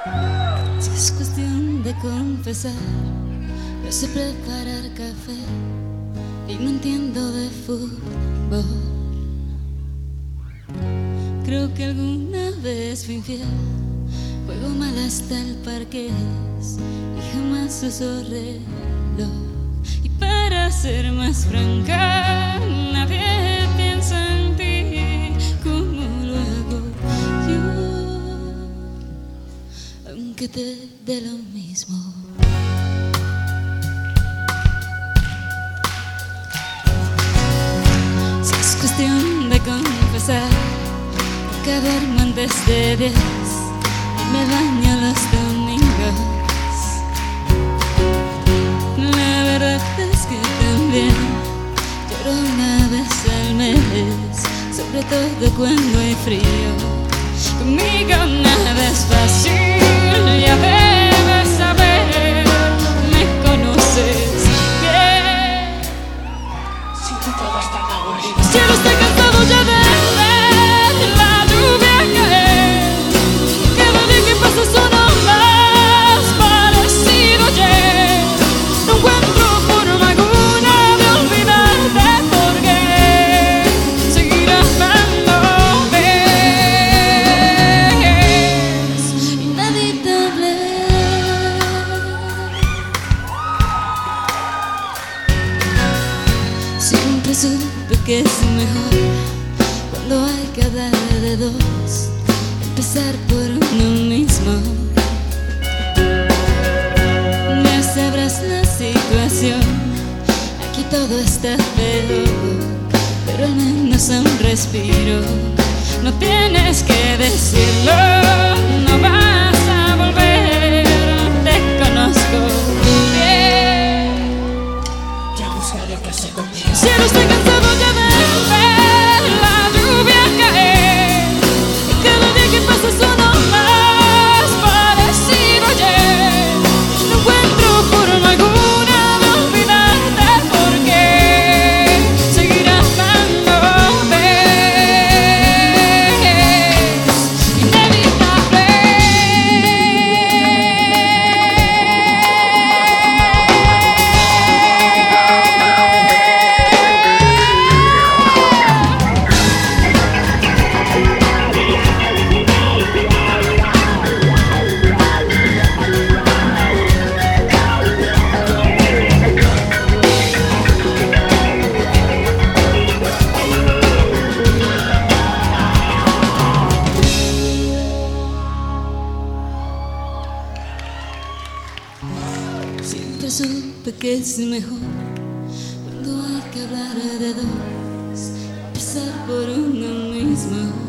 Si es cuestión de confesar, yo sé preparar café y no entiendo de fútbol. Creo que alguna vez fui infiel, juego mal hasta el parqués y jamás uso reloj. Y para ser más franca, nadie piensa en ti como lo hago yo, aunque te dé lo mismo. Si es cuestión de confesar, nunca duermo antes de 10 y me baño los domingos. La verdad es que también lloro una vez al mes, sobre todo cuando hay frío. Conmigo nada es fácil, ya debes saber, me conoces bien. Si tú todo está aburrido, El cielo está cansado ya de ver la lluvia caer. Cada día que pasa suena más parecido a ayer. No encuentro forma alguna de olvidarte porque seguir amándote es inevitable. Siempre supe que es mejor cuando hay que hablar de dos, empezar por uno mismo. Ya sabrás la situación, aquí todo está feo, pero al menos un respiro. No tienes que decirlo, no vas a volver, te conozco bien. ya buscaré qué hacer contigo. El cielo está cansado ya de ver la lluvia caer. Y cada día que pasa suena más parecido a ayer. No encuentro forma alguna de olvidarte porque seguir amándote es inevitable. Siempre supe que es mejor cuando hay que hablar de dos, empezar por uno mismo.